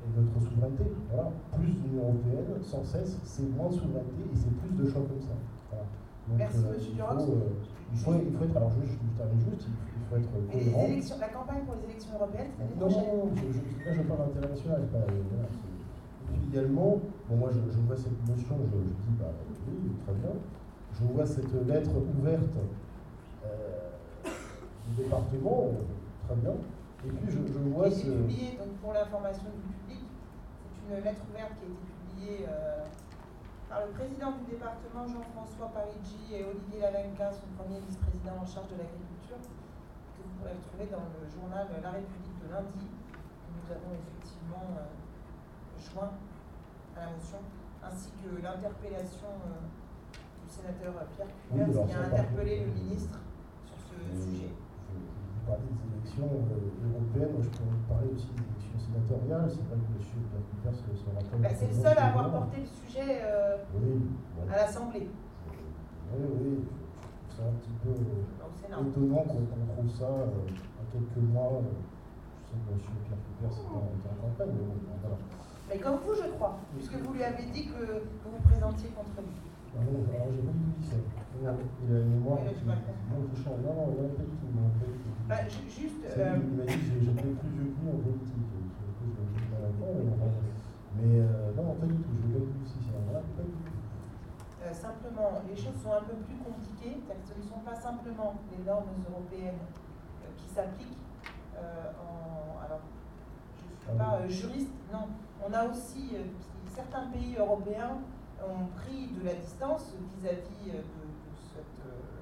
et notre souveraineté. Voilà. Plus d'Union européenne, sans cesse, c'est moins de souveraineté et c'est plus de chocs comme ça. Voilà. Donc, Merci, euh, monsieur il, Durox. faut, euh, il, faut, il faut être, alors je, je termine juste, il faut, il faut être Mais cohérent. les élections, la campagne pour les élections européennes, c'est l'année Non, prochaine. non, non, je, je, là je parle international. Pas, euh, voilà, et puis également, bon, moi je, je vois cette notion, je, je dis, bah oui, très bien. Je vois cette lettre ouverte euh, du département, euh, très bien. Et puis je, je vois qui a été ce. publiée, donc pour l'information du public, c'est une lettre ouverte qui a été publiée euh, par le président du département, Jean-François Parigi, et Olivier Lalenca, son premier vice-président en charge de l'agriculture, que vous pourrez retrouver dans le journal La République de lundi, que nous avons effectivement euh, joint à la motion, ainsi que l'interpellation euh, du sénateur Pierre Cuypers, Oui, qui a interpellé le ministre sur ce euh, sujet. Je, vous parlez des élections euh, européennes, moi je peux vous parler aussi des élections sénatoriales. C'est vrai que M. Pierre Cuypers se, se rappelle. Bah, c'est le seul à avoir porté le sujet euh, oui, voilà. à l'Assemblée. Oui, oui, je trouve ça un petit peu euh, Donc, étonnant qu'on qu trouve ça euh, à quelques mois. Euh, je sais que M. Pierre Cuypers était en campagne, mais bon, voilà. Mais comme vous, je crois, puisque vous lui avez dit que vous vous présentiez contre lui. Ah non, alors j'ai pas du tout dit ça. Il a une mémoire Oui, qui, là, qui, qui change. Non, non, il n'a pas du tout. Non, pas du tout. Bah, ju- juste. Ça, euh, il m'a dit que j'étais plus vieux que lui en politique. Je ne sais pas maintenant, mais enfin. Mais euh, non, pas du tout. Je ne vais pas du tout si c'est voilà, pas du tout. euh, simplement, les choses sont un peu plus compliquées, car ce ne sont pas simplement les normes européennes euh, qui s'appliquent euh, en. Alors, je ne suis Ah pas oui. euh, juriste, non. On a aussi, euh, certains pays européens ont pris de la distance vis-à-vis euh, de, de, cette, euh,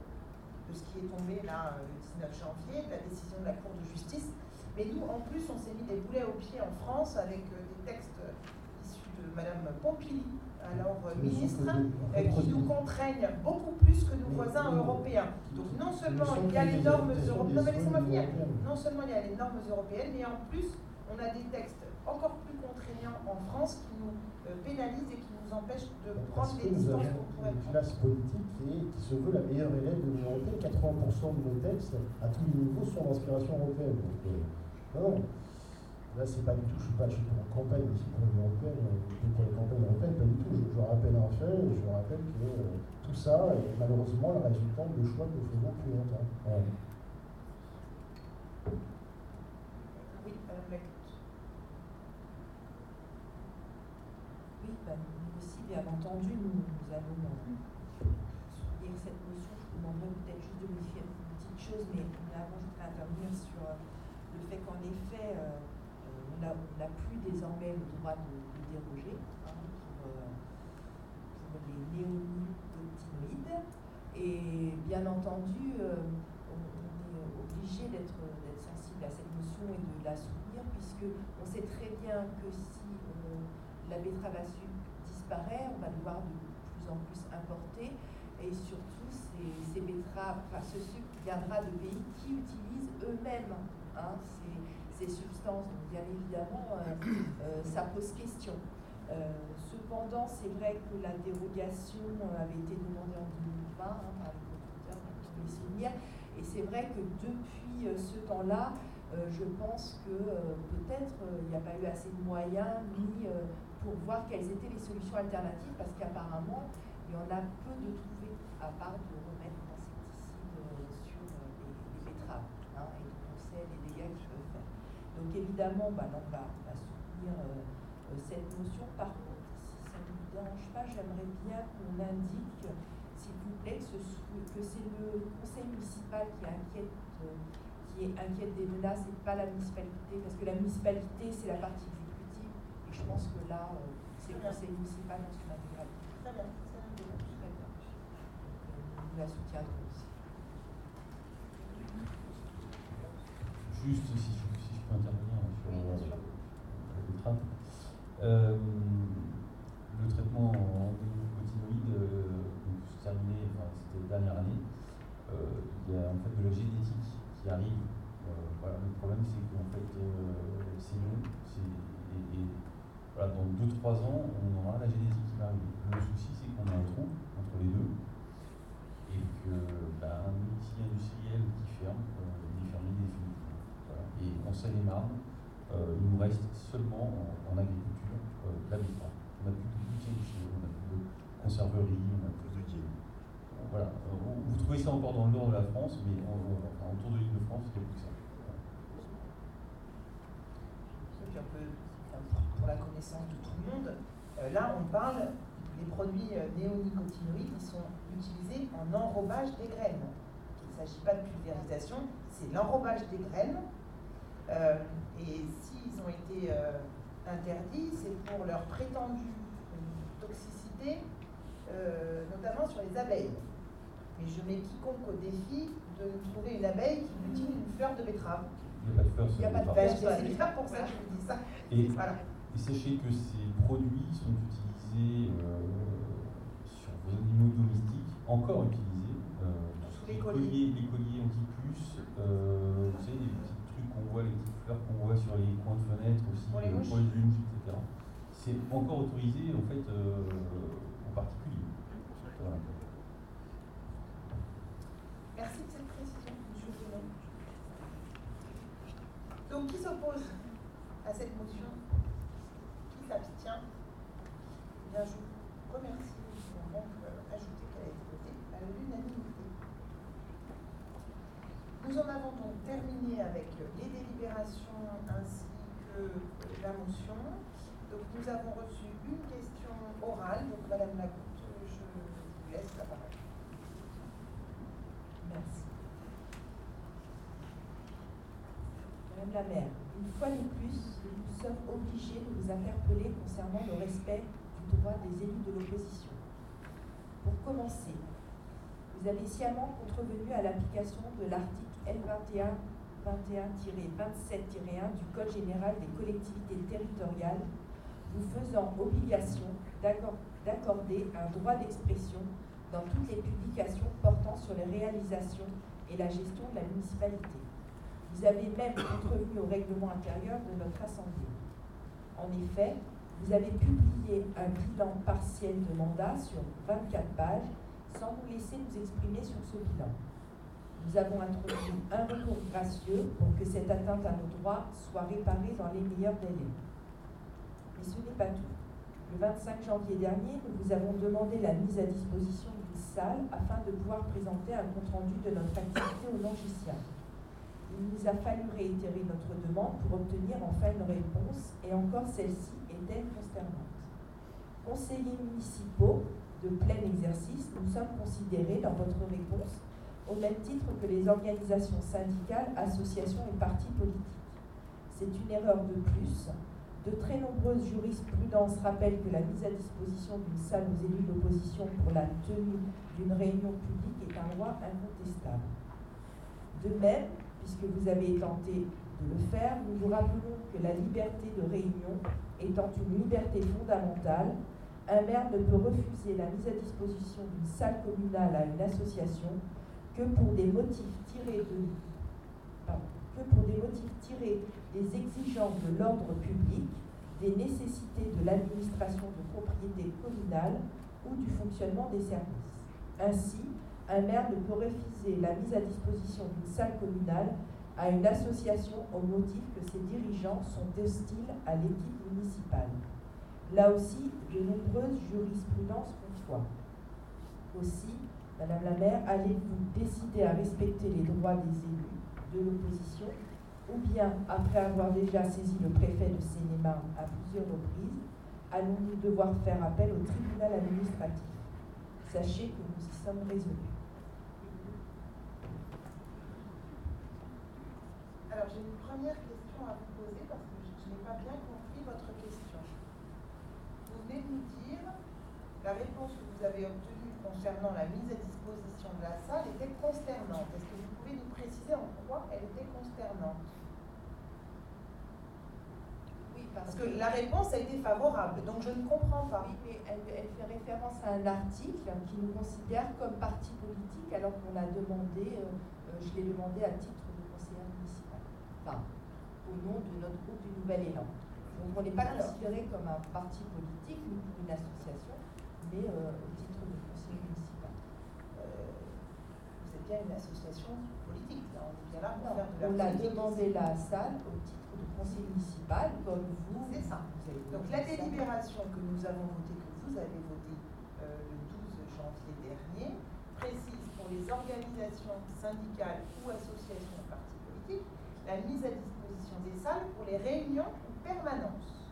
de ce qui est tombé là euh, le dix-neuf janvier, de la décision de la Cour de justice. Mais nous, en plus, on s'est mis des boulets aux pieds en France avec euh, des textes euh, issus de Madame Pompili, alors euh, ministre, euh, qui nous contraignent beaucoup plus que nos voisins européens. Donc non seulement il y a les normes européennes, non mais laissez-moi finir, non seulement il y a les normes européennes, mais en plus on a des textes encore plus contraignants en France qui nous euh, pénalisent et qui nous empêchent de Parce prendre que les nous distances avons qu'on pourrait une prendre. classe politique qui, est, qui se veut la meilleure élève de l'Union européenne. quatre-vingts pour cent de nos textes, à tous les niveaux, sont d'inspiration européenne. Donc, euh, non, non. Là, c'est pas du tout, je ne suis pas je suis pas en campagne ici pour l'Union européenne, euh, pour les campagnes européennes, pas du tout. Je, je rappelle un fait, et je rappelle que euh, tout ça est malheureusement la résultante de choix que nous faisons depuis longtemps. Ouais. Oui, Madame Lacutte. Oui, ben, nous aussi, bien entendu, nous, nous allons euh, soutenir cette motion. Je vous demanderai peut-être juste de modifier une petite chose, mais avant, je voudrais intervenir sur euh, le fait qu'en effet, euh, on n'a plus désormais le droit de, de déroger hein, pour, euh, pour les néonicotinoïdes. Et bien entendu, euh, on, on est obligé d'être sensible à cette notion et de la soutenir, puisqu'on sait très bien que si euh, la betterave à sucre disparaît, on va devoir de plus en plus importer, et surtout ces, ces betteraves, enfin ce sucre viendra de pays qui utilisent eux-mêmes hein, ces, ces substances. Donc bien évidemment, euh, euh, ça pose question. Euh, cependant, c'est vrai que la dérogation avait été demandée en deux mille vingt hein, par les producteurs, pour les souvenirs, et c'est vrai que depuis euh, ce temps-là, euh, je pense que euh, peut-être il n'y a pas eu assez de moyens ni euh, pour voir quelles étaient les solutions alternatives, parce qu'apparemment, il y en a peu de trouvés, à part de remettre d'insecticides euh, sur euh, les, les betteraves, hein, et donc on sait les dégâts qu'ils peuvent faire. Donc évidemment, bah, là, on, va, on va soutenir euh, euh, cette notion. Par contre, si ça ne vous dérange pas, j'aimerais bien qu'on indique, s'il vous plaît, que, ce, que c'est le conseil municipal qui inquiète, euh, qui est inquiète des menaces et pas la municipalité, parce que la municipalité, c'est la partie exécutive, et je pense que là, euh, c'est le conseil municipal dans son intégralité. Très bien, c'est un peu Très bien. Nous la soutiendrons aussi. Juste si je, si je peux intervenir sur Oui, bien sûr. euh, la betterave. Euh, le traitement en néonicotinoïdes euh, se terminait, enfin, c'était la dernière année. Euh, il y a en fait de la génétique qui arrive. Euh, voilà, le problème c'est qu'en fait euh, c'est long. Et, et voilà, dans deux trois ans, on aura la génétique qui va arriver. Le souci c'est qu'on a un trou entre les deux et que bah, un outil industriel qui ferme, euh, il est fermé définitivement. Voilà. Et en Seine-et-Marne, Euh, il nous reste seulement en, en agriculture euh, la betterave. On n'a plus de boutique, on n'a plus de conserverie, on n'a plus de voilà. Euh, vous trouvez ça encore dans le nord de la France, mais en, en, autour de l'île de France, il n'y a plus que ça. Et puis un peu, pour la connaissance de tout le monde, euh, là on parle des produits euh, néonicotinoïdes qui sont utilisés en enrobage des graines. Il ne s'agit pas de pulvérisation, c'est l'enrobage des graines. Euh, et s'ils ont été euh, interdits, c'est pour leur prétendue toxicité, euh, notamment sur les abeilles. Mais je mets quiconque au défi de trouver une abeille qui mutile une fleur de betterave. Il n'y a pas de fleur sur Il n'y a pas de betterave. fleur. C'est pas pour ça que je vous dis ça. Et, voilà. et sachez que ces produits sont utilisés euh, sur vos animaux domestiques, encore utilisés. Euh, les, les colliers. colliers, les colliers anti-puces, euh, vous savez, les petits trucs qu'on voit, les petites fleurs qu'on voit sur les coins de fenêtres aussi, pour les euh, mouches, pour les mouches, et cetera. C'est encore autorisé en fait euh, en particulier. Voilà. Merci de cette précision, monsieur Guénon. Donc, qui s'oppose à cette motion? Qui s'abstient? Eh bien, je vous remercie. Nous avons donc euh, ajouté qu'elle a été votée à l'unanimité. Nous en avons donc terminé avec les délibérations ainsi que la motion. Donc, nous avons reçu une question orale. Donc, Madame Lagoutte, je vous laisse la parole. Merci. Madame la maire, une fois de plus, nous sommes obligés de vous interpeller concernant le respect du droit des élus de l'opposition. Pour commencer, vous avez sciemment contrevenu à l'application de l'article L vingt et un tiret vingt-sept tiret un du Code général des collectivités territoriales, vous faisant obligation d'accorder un droit d'expression dans toutes les publications portant sur les réalisations et la gestion de la municipalité. Vous avez même contrevenu au règlement intérieur de notre Assemblée. En effet, vous avez publié un bilan partiel de mandat sur vingt-quatre pages sans nous laisser nous exprimer sur ce bilan. Nous avons introduit un recours gracieux pour que cette atteinte à nos droits soit réparée dans les meilleurs délais. Mais ce n'est pas tout. Le vingt-cinq janvier dernier, nous vous avons demandé la mise à disposition d'une salle afin de pouvoir présenter un compte-rendu de notre activité aux logiciens. Il nous a fallu réitérer notre demande pour obtenir enfin une réponse, et encore celle-ci était consternante. Conseillers municipaux de plein exercice, nous sommes considérés dans votre réponse au même titre que les organisations syndicales, associations et partis politiques. C'est une erreur de plus. De très nombreuses jurisprudences rappellent que la mise à disposition d'une salle aux élus d'opposition pour la tenue d'une réunion publique est un droit incontestable. De même, puisque vous avez tenté de le faire, nous vous rappelons que la liberté de réunion étant une liberté fondamentale, un maire ne peut refuser la mise à disposition d'une salle communale à une association que pour des motifs tirés de, pardon, que pour des motifs tirés des exigences de l'ordre public, des nécessités de l'administration de propriété communale ou du fonctionnement des services. Ainsi, un maire ne peut refuser la mise à disposition d'une salle communale à une association au motif que ses dirigeants sont hostiles à l'équipe municipale. Là aussi, de nombreuses jurisprudences conçoivent. Aussi, Madame la maire, allez-vous décider à respecter les droits des élus de l'opposition, ou bien, après avoir déjà saisi le préfet de Seine-et-Marne à plusieurs reprises, allons-nous devoir faire appel au tribunal administratif? Sachez que nous y sommes résolus. Alors, j'ai une première question à vous poser parce que je n'ai pas bien compris votre question. Vous venez de nous dire la réponse que vous avez obtenue concernant la mise à disposition de la salle était consternante. Est-ce que vous pouvez nous préciser en quoi elle était consternante? Oui, parce, parce que, que la réponse a été favorable, donc je ne comprends pas. Oui, mais elle, elle fait référence à un article qui nous considère comme parti politique alors qu'on a demandé, euh, euh, je l'ai demandé à titre de conseillère municipale, enfin, au nom de notre groupe du Nouvel Élan. Donc on n'est pas alors considéré comme un parti politique ni pour une association, mais euh, au titre de conseiller municipal. Euh, vous êtes bien une association politique, là, on est bien là pour non, faire de la on politique. a demandé la salle au titre de conseiller municipal municipal, comme vous. C'est ça. Vous avez Donc voté la ça. délibération que nous avons votée, que vous avez votée euh, le douze janvier dernier, précise pour les organisations syndicales ou associations de partis politiques la mise à disposition des salles pour les réunions ou permanences.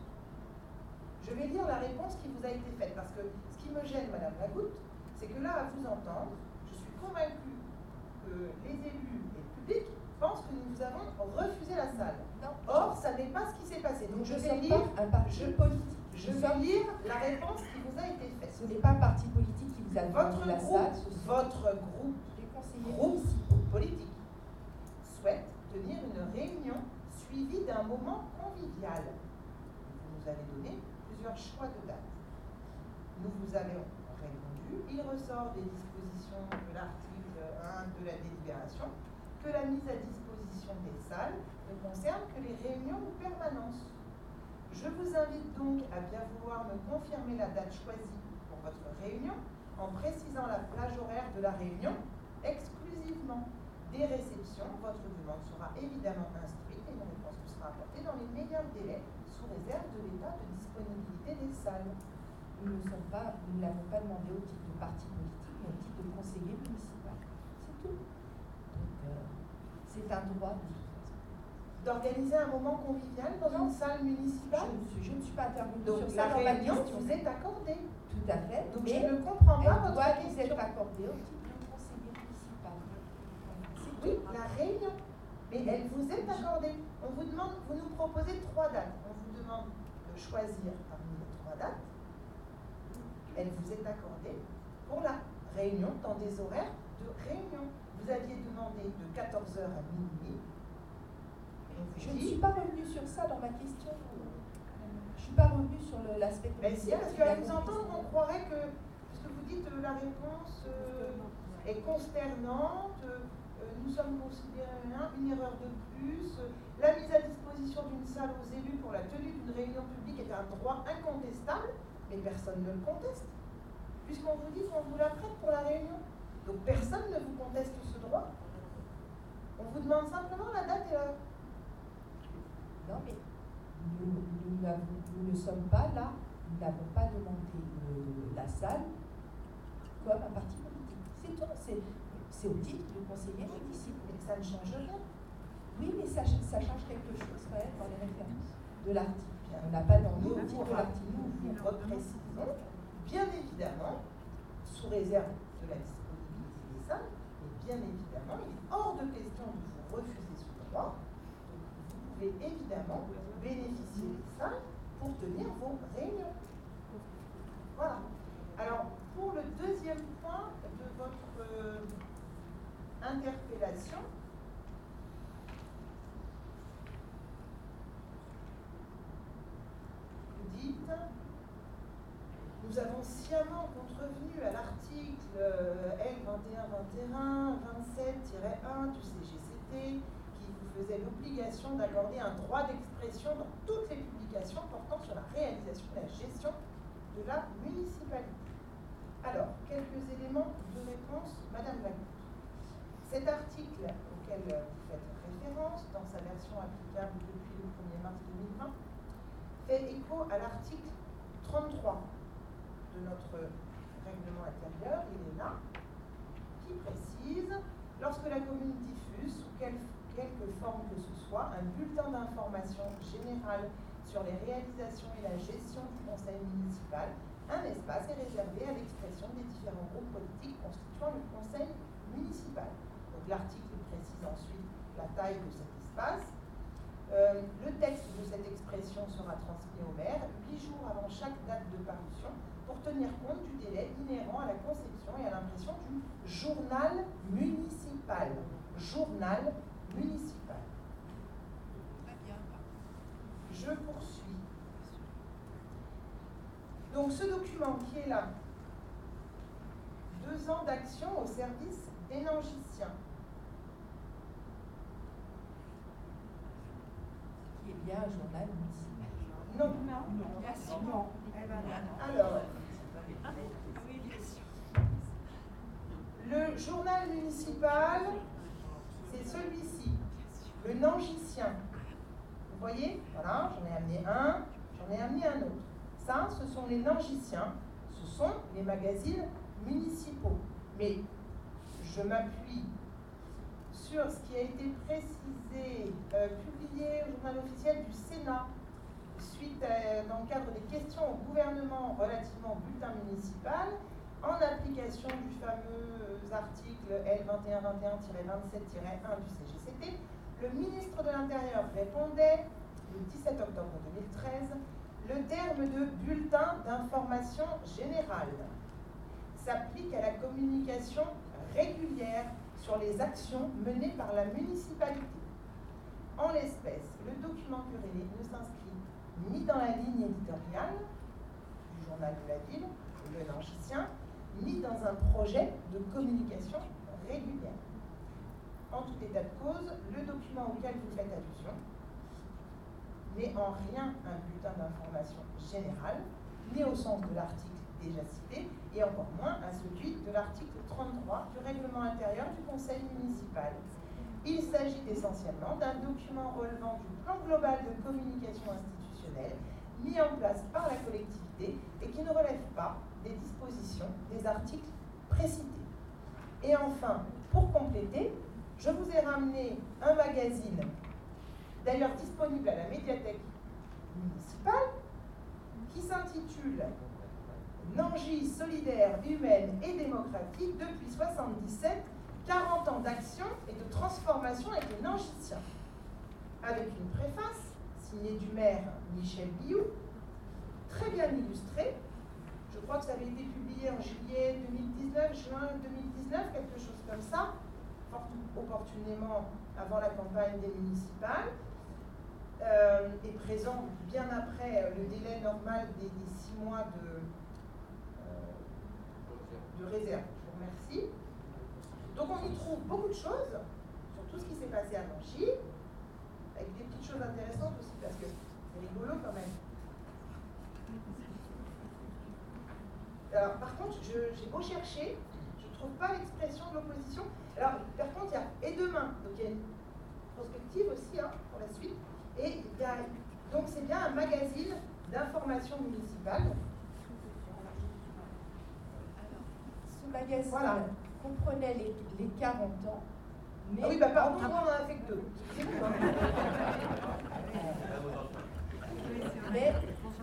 Je vais lire la réponse qui vous a été faite, parce que ce qui me gêne, Madame Lagoutte, c'est que là, à vous entendre, je suis convaincue que les élus et le public pensent que nous avons refusé la salle. Non. Or, ça n'est pas ce qui s'est passé. Donc je Nous vais sommes lire, pas un parti je- politique. je Nous vais sommes- lire la réponse qui vous a été faite. Ce n'est pas un parti politique qui vous a Votre demandé la groupe, salle, ce sont votre groupe les conseillers groupe municipaux. politique souhaite tenir une réunion suivie d'un moment convivial. Vous nous avez donné plusieurs choix de dates. Nous vous avons répondu, il ressort des dispositions de l'article un de la délibération que la mise à disposition des salles ne concerne que les réunions ou permanences. Je vous invite donc à bien vouloir me confirmer la date choisie pour votre réunion en précisant la plage horaire de la réunion exclusivement. Des réceptions, votre demande sera évidemment instruite et une réponse vous sera apportée dans les meilleurs délais sous réserve de l'état de disponibilité des salles. Nous ne sommes pas, nous ne l'avons pas demandé au titre de parti politique, mais au titre de conseiller municipal. C'est tout. Donc, euh, c'est un droit de toute façon. D'organiser un moment convivial dans Non. une salle Je municipale. ne suis, je ne suis pas intervenue Donc sur la ça dans ma réunion question. vous est accordée. Tout à fait. Donc mais je ne comprends pas elle votre doit vous question. être accordée au titre de conseiller municipal. C'est Oui, tout. la réunion. Mais elle vous est accordée. On vous demande, vous nous proposez trois dates. On vous demande de choisir parmi les trois dates. Elle vous est accordée pour la réunion dans des horaires de réunion. Vous aviez demandé de quatorze heures à minuit. Et on vous Je ne dit- suis pas revenue sur ça dans ma question. Je ne suis pas revenue sur le- l'aspect Mais si, politique. parce qu'à vous entendre, on croirait que, parce que vous dites euh, la réponse euh, est consternante, euh, nous sommes considérés hein, une erreur de plus, euh, la mise à disposition d'une salle aux élus pour la tenue d'une réunion publique est un droit incontestable, mais personne ne le conteste, puisqu'on vous dit qu'on vous la prête pour la réunion. Donc personne ne vous conteste ce droit. On vous demande simplement la date et la... Non, mais nous, nous, n'avons- nous ne sommes pas là, nous n'avons pas demandé euh, la salle comme un parti politique. C'est tout, c'est, c'est au titre de conseiller municipal. Et ça ne change rien. Oui, mais ça, ça change quelque chose quand même dans les références de l'article. On n'a pas demandé Nous au titre de vous l'article. nous vous reprécisons, bien évidemment, sous réserve de la disponibilité des salles, mais bien évidemment, il est hors de question de vous refuser ce droit. Donc, vous pouvez évidemment bénéficier des salles pour tenir vos réunions. Voilà. Alors, pour le deuxième point de votre euh, interpellation, vous dites, nous avons sciemment contrevenu à l'article euh, L vingt et un vingt et un vingt-sept tiret un du C G C T qui vous faisait l'obligation d'accorder un droit d'expression dans toutes les publications portant sur la réalisation et la gestion de la municipalité. Alors, quelques éléments de réponse, Madame Lagoutte. Cet article auquel vous faites référence, dans sa version applicable depuis le premier mars deux mille vingt, fait écho à l'article trente-trois de notre règlement intérieur, il est là, qui précise, lorsque la commune diffuse, sous quelle, quelque forme que ce soit, un bulletin d'information générale sur les réalisations et la gestion du conseil municipal, un espace est réservé à l'expression des différents groupes politiques constituant le conseil municipal. Donc l'article précise ensuite la taille de cet espace. Euh, le texte de cette expression sera transmis au maire huit jours avant chaque date de parution pour tenir compte du délai inhérent à la conception et à l'impression du journal municipal. Journal municipal. Je poursuis. Donc ce document qui est là, deux ans d'action au service des Nangiciens. Qui est bien un journal municipal. Non. Non, non. Alors, le journal municipal, c'est celui-ci, le Nangicien. voyez, voilà, j'en ai amené un, j'en ai amené un autre. Ça, ce sont les Nangiciens, ce sont les magazines municipaux. Mais je m'appuie sur ce qui a été précisé, euh, publié au journal officiel du Sénat, suite à, dans le cadre des questions au gouvernement relativement au bulletin municipal, en application du fameux article L vingt et un vingt et un tiret vingt-sept tiret un du C G C T, le ministre de l'Intérieur répondait, le dix-sept octobre deux mille treize, le terme de bulletin d'information générale s'applique à la communication régulière sur les actions menées par la municipalité. En l'espèce, le document querellé ne s'inscrit ni dans la ligne éditoriale du journal de la ville, le Nangicien, ni dans un projet de communication régulière. En tout état de cause, le document auquel vous faites allusion n'est en rien un bulletin d'information générale, ni au sens de l'article déjà cité, et encore moins à celui de l'article trente-trois du règlement intérieur du conseil municipal. Il s'agit essentiellement d'un document relevant du plan global de communication institutionnelle mis en place par la collectivité et qui ne relève pas des dispositions des articles précités. Et enfin, pour compléter, je vous ai ramené un magazine, d'ailleurs disponible à la médiathèque municipale, qui s'intitule Nangy solidaire, humaine et démocratique depuis soixante-dix-sept, quarante ans d'action et de transformation avec les Nangiciens. Avec une préface signée du maire Michel Biou, très bien illustrée. Je crois que ça avait été publié en juillet deux mille dix-neuf, juin deux mille dix-neuf, quelque chose comme ça, fort opportunément avant la campagne des municipales, euh, et présent bien après euh, le délai normal des, des six mois de, euh, de réserve. Je vous remercie. Donc on y trouve beaucoup de choses sur tout ce qui s'est passé à Nangy, avec des petites choses intéressantes aussi, parce que c'est rigolo quand même. Alors, par contre, je, j'ai beau chercher, je ne trouve pas l'expression de l'opposition. Alors, par contre, il y a et demain, donc il y a une prospective aussi hein, pour la suite, et il y a, donc c'est bien un magazine d'information municipale. Alors, ce magazine voilà. comprenait les, les quarante ans, mais... Ah oui, bah pardon, on en a fait que deux. mais,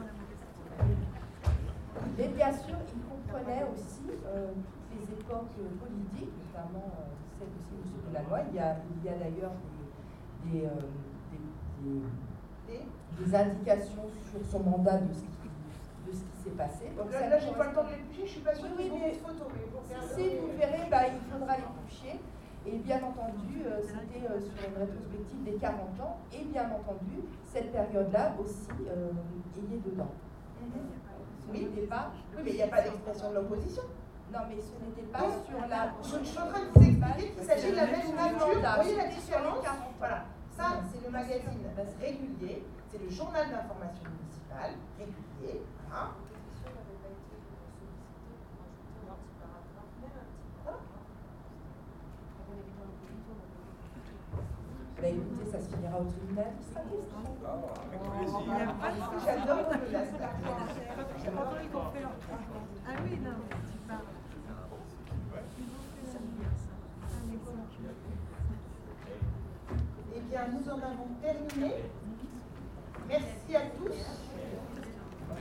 mais bien sûr, il comprenait aussi euh, toutes les époques politiques, notamment euh, celle aussi de M. Delannoy. Il y a, il y a d'ailleurs des, des, euh, des, des, des indications sur son mandat de ce qui, de ce qui s'est passé. Donc là, là j'ai pas le temps de l'éplucher, je suis pas sûre oui, qu'il y oui, ait beaucoup de photos. Mais pour si, faire si vous verrez, bah, il faudra l'éplucher. Et bien entendu, euh, c'était euh, sur une rétrospective des quarante ans. Et bien entendu, cette période-là aussi euh, il est dedans. Mm-hmm. Oui, pas, oui, mais il n'y a pas d'expression de l'opposition. Non, mais ce n'était pas Donc, sur la... Je, je suis en train de vous expliquer qu'il s'agit de la même nature. Vous voyez la différence? Voilà. Ça, c'est le magazine régulier. C'est le journal d'information municipale régulier. Voilà. Bah écoutez, ça se finira au tribunal. J'adore le menace. Ah oui, non, tu parles. Eh bien, nous en avons terminé. Merci à tous.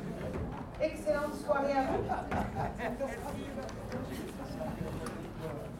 Excellente soirée à vous.